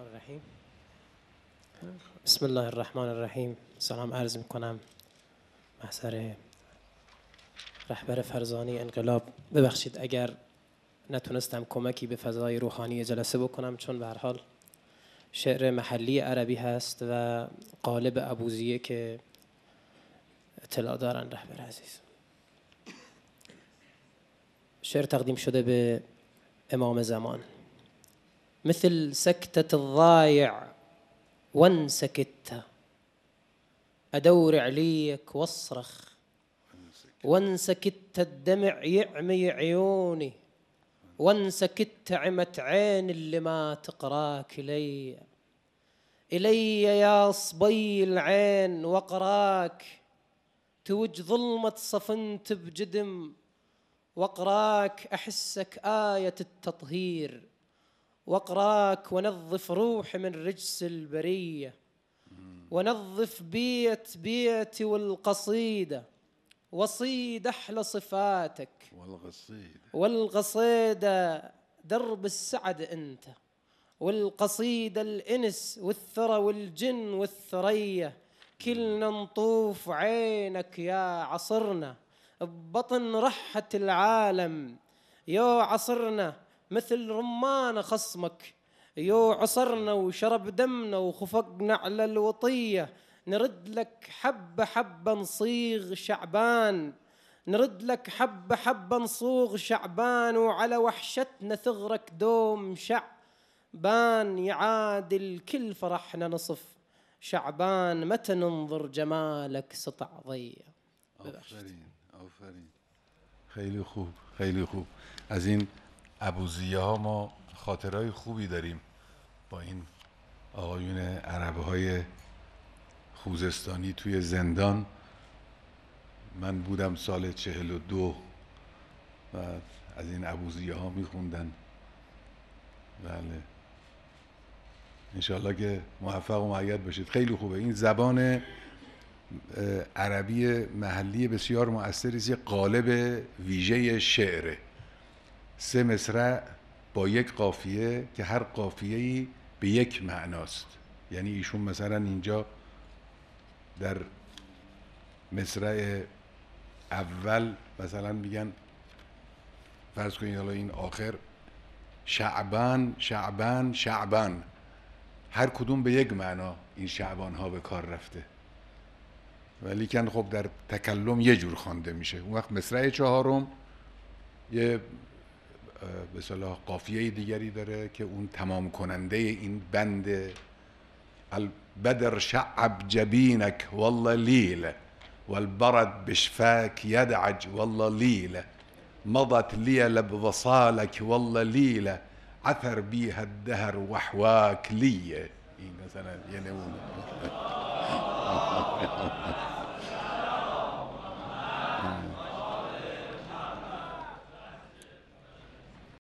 الرحیم. بسم الله الرحمن الرحیم. سلام عرض میکنم محضر رهبر فرزانه انقلاب. ببخشید اگر نتونستم کمکی به فضای روحانی جلسه بکنم، چون به هر حال شعر محلی عربی هست و قالب ابوذیه که اطلاع دارن رهبر عزیز. شعر تقدیم شده به امام زمان. مثل سكتة الضايع وان سكت، أدور عليك واصرخ وان سكت، الدمع يعمي عيوني وان سكت، عمت عين اللي ما تقراك إلي يا صبي العين وقراك، توج ظلمة صفنت بجدم وقراك، أحسك آية التطهير واقراك، ونظف روحي من رجس البرية، ونظف بيتي والقصيدة، وصيد أحلى صفاتك والقصيدة درب السعد أنت، والقصيدة الإنس والثرى والجن والثريا، كلنا نطوف عينك يا عصرنا، ببطن رحة العالم يا عصرنا، مثل رمان خصمك يو عصرنا وشرب دمنا وخفقنا على الوطية، نرد لك حبة حبة نصيغ شعبان، نرد لك حبة حبة نصوغ شعبان، وعلى وحشتنا ثغرك دوم شعبان، يعادل كل فرحنا نصف شعبان، متى ننظر جمالك سطع ضيّ. آفرین. خیلی خوب، خیلی خوب. از این ابوذیه ها ما خاطرهای خوبی داریم با این آقایون عربهای خوزستانی توی زندان. من بودم سال 42 و از این ابوذیه ها میخوندن. بله، انشالله که موفق و مؤید باشید. خیلی خوبه. این زبان عربی محلی بسیار مؤثری است. یه قالب ویژه شعره. 3 مصرع با یک قافیه که هر قافیه‌ای به یک معناست. یعنی ایشون مثلا اینجا در مصرع اول مثلا میگن، فرض کنید حالا این آخر، شعبان شعبان شعبان، هر کدوم به یک معنا این شعبان ها به کار رفته، ولیکن خب در تکلم یه جور خوانده میشه. اون وقت مصرع چهارم یه به اصطلاح قافیه دیگری داره که اون تمام کننده این بند البدر شعب جبینک والله لیل والبرد بشفاك يدعج والله لیل مضت ليلة بوصالك والله ليلة عثر بيها الدهر وحواك لي. این مثلا یه نمونه.